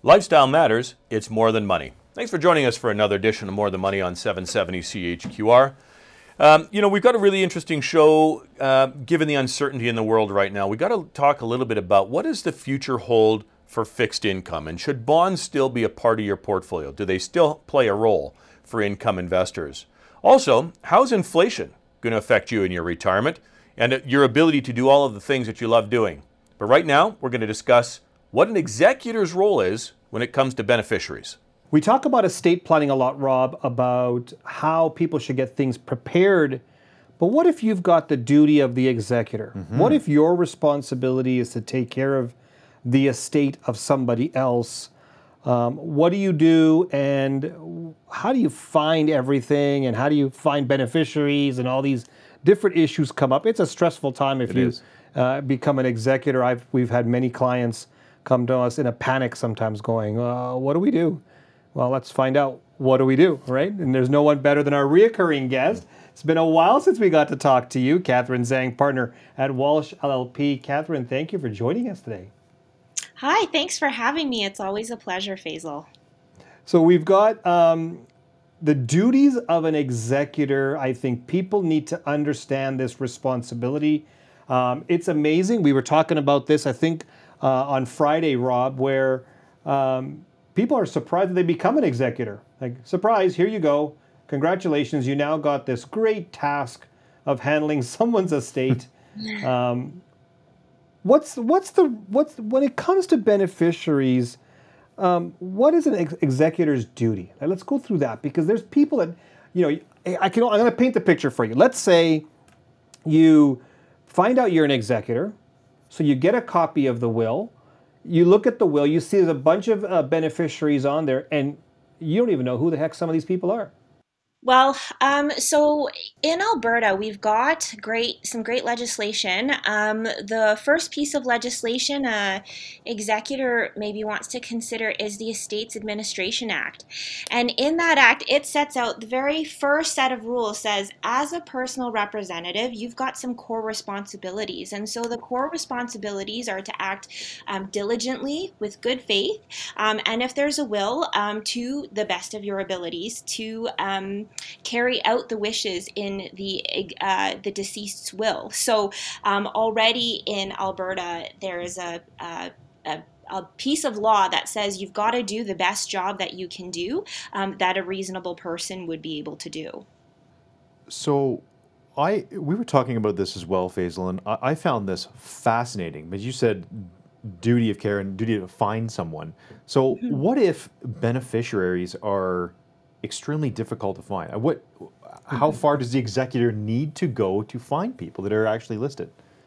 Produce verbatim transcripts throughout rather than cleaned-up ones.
Lifestyle matters. It's more than money. Thanks for joining us for another edition of More Than Money on seven seventy C H Q R. Um, you know, we've got a really interesting show, uh, given the uncertainty in the world right now. We've got to talk a little bit about what does the future hold for fixed income, and should bonds still be a part of your portfolio? Do they still play a role for income investors? Also, how's inflation going to affect you in your retirement and your ability to do all of the things that you love doing? But right now, we're going to discuss what an executor's role is when it comes to beneficiaries. We talk about estate planning a lot, Rob, about how people should get things prepared. But what if you've got the duty of the executor? Mm-hmm. What if your responsibility is to take care of the estate of somebody else? Um, what do you do, and how do you find everything, and how do you find beneficiaries, and all these different issues come up? It's a stressful time if it you uh, become an executor. I've we've had many clients come to us in a panic sometimes going, uh, what do we do? Well, let's find out. What do we do, right? And there's no one better than our reoccurring guest. It's been a while since we got to talk to you, Catherine Zhang, partner at Walsh L L P. Catherine, thank you for joining us today. Hi, thanks for having me. It's always a pleasure, Faisal. So we've got um, the duties of an executor. I think people need to understand this responsibility. Um, it's amazing. We were talking about this, I think, Uh, on Friday, Rob, where um, people are surprised that they become an executor. Like, surprise, here you go. Congratulations, you now got this great task of handling someone's estate. Um, what's what's the what's when it comes to beneficiaries? Um, what is an ex- executor's duty? Now, let's go through that, because there's people that, you know, I can. I'm going to paint the picture for you. Let's say you find out you're an executor. So you get a copy of the will, you look at the will, you see there's a bunch of uh, beneficiaries on there, and you don't even know who the heck some of these people are. Well, um, so in Alberta, we've got great some great legislation. Um, the first piece of legislation a executor maybe wants to consider is the Estates Administration Act. And in that act, it sets out the very first set of rules says, as a personal representative, you've got some core responsibilities. And so the core responsibilities are to act um, diligently with good faith. Um, and if there's a will, um, to the best of your abilities to um, carry out the wishes in the uh, the deceased's will. So um, already in Alberta, there is a, a, a a piece of law that says you've got to do the best job that you can do, um, that a reasonable person would be able to do. So I we were talking about this as well, Faisal, and I, I found this fascinating. But you said duty of care and duty to find someone. So mm-hmm. What if beneficiaries are extremely difficult to find? What, how far does the executor need to go to find people that are actually listed?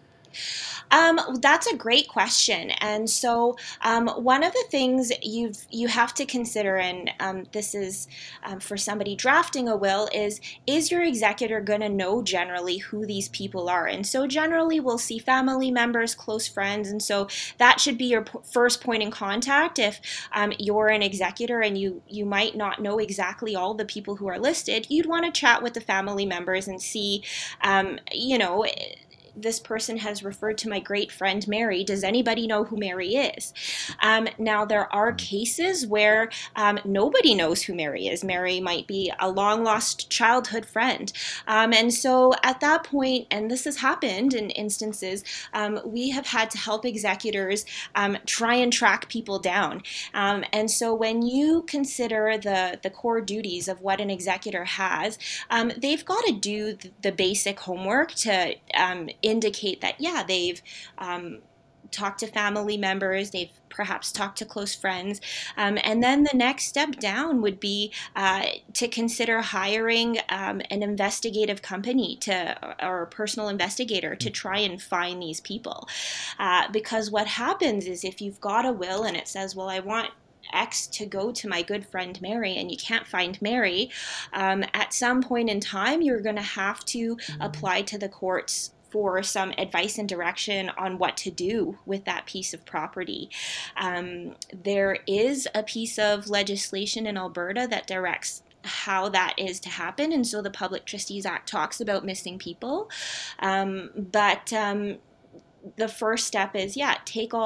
Um, that's a great question. And so um, one of the things you've, you have to consider, and um, this is um, for somebody drafting a will, is, is your executor going to know generally who these people are? And so generally we'll see family members, close friends, and so that should be your p- first point in contact. If um, you're an executor and you, you might not know exactly all the people who are listed, you'd want to chat with the family members and see, um, you know, this person has referred to my great friend Mary. Does anybody know who Mary is? Um, now, there are cases where um, nobody knows who Mary is. Mary might be a long-lost childhood friend. Um, and so at that point, and this has happened in instances, um, we have had to help executors um, try and track people down. Um, and so when you consider the, the core duties of what an executor has, um, they've got to do the basic homework to um, indicate that, yeah, they've um, talked to family members, they've perhaps talked to close friends. Um, and then the next step down would be uh, to consider hiring um, an investigative company to, or a personal investigator to try and find these people. Uh, because what happens is if you've got a will and it says, well, I want X to go to my good friend Mary, and you can't find Mary, um, at some point in time, you're going to have to apply to the courts for some advice and direction on what to do with that piece of property. Um, there is a piece of legislation in Alberta that directs how that is to happen, and so the Public Trustees Act talks about missing people. Um, but um, the first step is, yeah, take all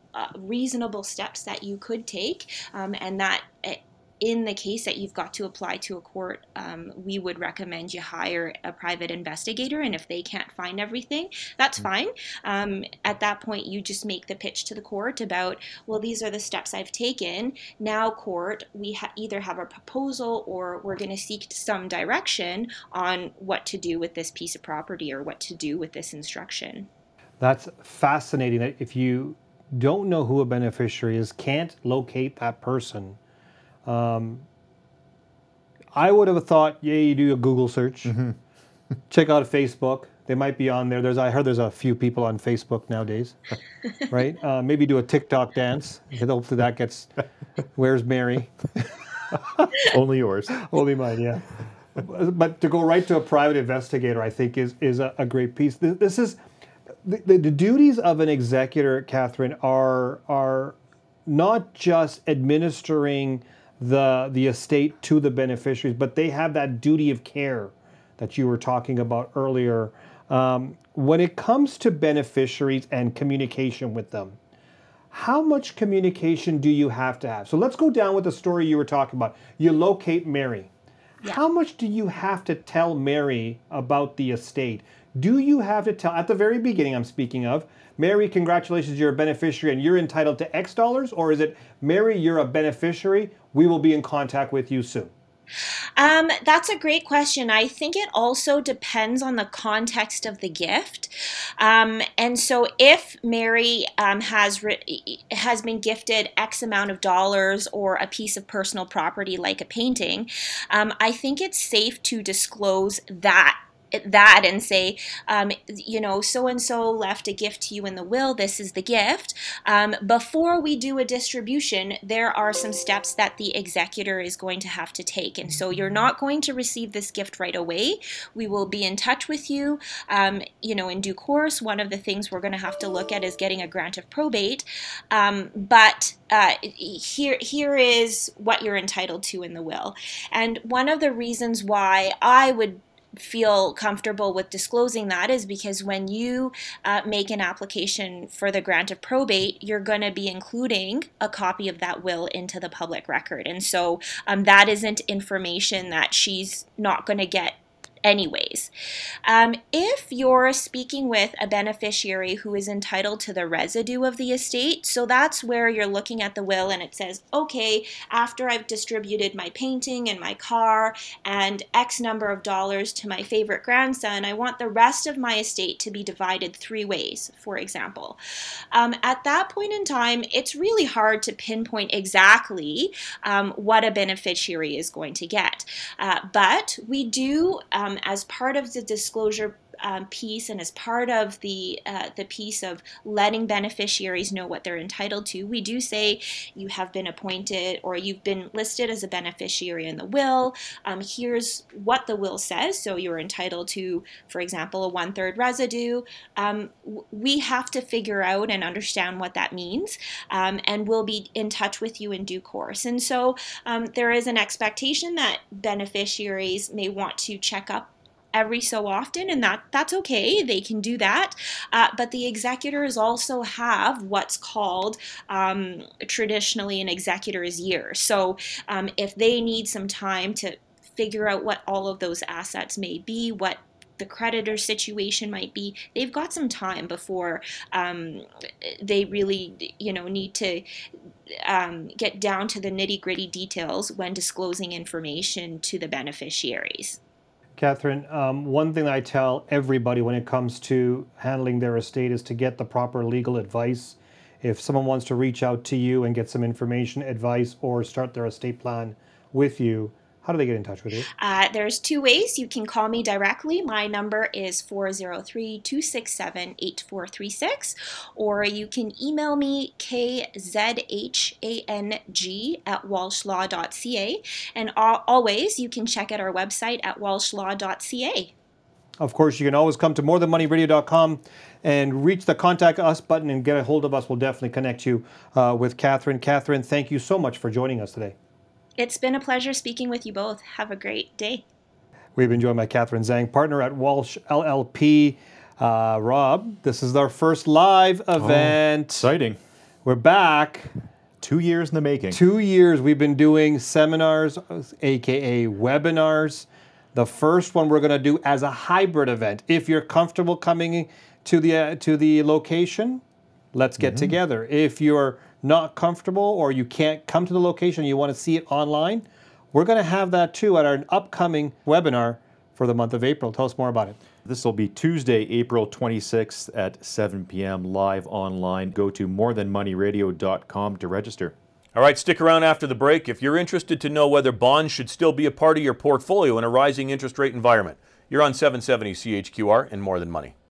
uh, reasonable steps that you could take, um, and that uh, in the case that you've got to apply to a court, um, we would recommend you hire a private investigator. And if they can't find everything, that's fine. Um, at that point, you just make the pitch to the court about, well, these are the steps I've taken. Now, court, we ha- either have a proposal or we're going to seek some direction on what to do with this piece of property or what to do with this instruction. That's fascinating that if you don't know who a beneficiary is, can't locate that person, Um, I would have thought, yeah, you do a Google search, mm-hmm. check out Facebook. They might be on there. There's, I heard there's a few people on Facebook nowadays, right? Uh, maybe do a TikTok dance. Hopefully that gets, where's Mary? Only yours. Only mine, yeah. But to go right to a private investigator, I think is is a, a great piece. This, this is, the, the, the duties of an executor, Catherine, are are not just administering the the estate to the beneficiaries, but they have that duty of care that you were talking about earlier. Um, when it comes to beneficiaries and communication with them, how much communication do you have to have? So let's go down with the story you were talking about. You locate Mary. Yeah. How much do you have to tell Mary about the estate? Do you have to tell, at the very beginning I'm speaking of, Mary, congratulations, you're a beneficiary and you're entitled to X dollars? Or is it, Mary, you're a beneficiary, we will be in contact with you soon? Um, that's a great question. I think it also depends on the context of the gift. Um, and so if Mary um, has re- has been gifted X amount of dollars or a piece of personal property like a painting, um, I think it's safe to disclose that that and say, um, you know, so-and-so left a gift to you in the will, this is the gift. Um, before we do a distribution, there are some steps that the executor is going to have to take. And so you're not going to receive this gift right away. We will be in touch with you, um, you know, in due course. One of the things we're going to have to look at is getting a grant of probate. Um, but uh, here, here is what you're entitled to in the will. And one of the reasons why I would feel comfortable with disclosing that is because when you uh, make an application for the grant of probate, you're going to be including a copy of that will into the public record. And so um, that isn't information that she's not going to get anyways. Um, if you're speaking with a beneficiary who is entitled to the residue of the estate, so that's where you're looking at the will and it says, okay, after I've distributed my painting and my car and X number of dollars to my favorite grandson, I want the rest of my estate to be divided three ways, for example. Um, at that point in time, it's really hard to pinpoint exactly um, what a beneficiary is going to get. Uh, but we do um, Um, as part of the disclosure um, piece and as part of the uh, the piece of letting beneficiaries know what they're entitled to, we do say you have been appointed or you've been listed as a beneficiary in the will. Um, here's what the will says. So you're entitled to, for example, a one-third residue. Um, we have to figure out and understand what that means, um, and we'll be in touch with you in due course. And so um, there is an expectation that beneficiaries may want to check up every so often, and that that's okay. They can do that. Uh, but the executors also have what's called um, traditionally an executor's year. So um, if they need some time to figure out what all of those assets may be, what the creditor situation might be, they've got some time before um, they really, you know, need to um, get down to the nitty-gritty details when disclosing information to the beneficiaries. Catherine, um, one thing I tell everybody when it comes to handling their estate is to get the proper legal advice. If someone wants to reach out to you and get some information, advice, or start their estate plan with you, how do they get in touch with you? Uh, there's two ways. You can call me directly. My number is four oh three, two six seven, eight four three six, or you can email me k z h a n g at walsh law dot c a, and al- always you can check out our website at walsh law dot c a. Of course, you can always come to more than money radio dot com and reach the contact us button and get a hold of us. We'll definitely connect you uh, with Catherine. Catherine, thank you so much for joining us today. It's been a pleasure speaking with you both. Have a great day. We've been joined by Catherine Zhang, partner at Walsh L L P. Uh, Rob, this is our first live event. Oh, exciting. We're back. Two years in the making. Two years we've been doing seminars, aka webinars. The first one we're going to do as a hybrid event. If you're comfortable coming to the uh, to the location, let's get mm-hmm. together. If you're not comfortable or you can't come to the location, you want to see it online, we're going to have that too at our upcoming webinar for the month of April. Tell us more about it. This will be Tuesday, April twenty-sixth at seven p.m. live online. Go to more than money radio dot com to register. All right, stick around after the break if you're interested to know whether bonds should still be a part of your portfolio in a rising interest rate environment. You're on seven seventy C H Q R and More Than Money.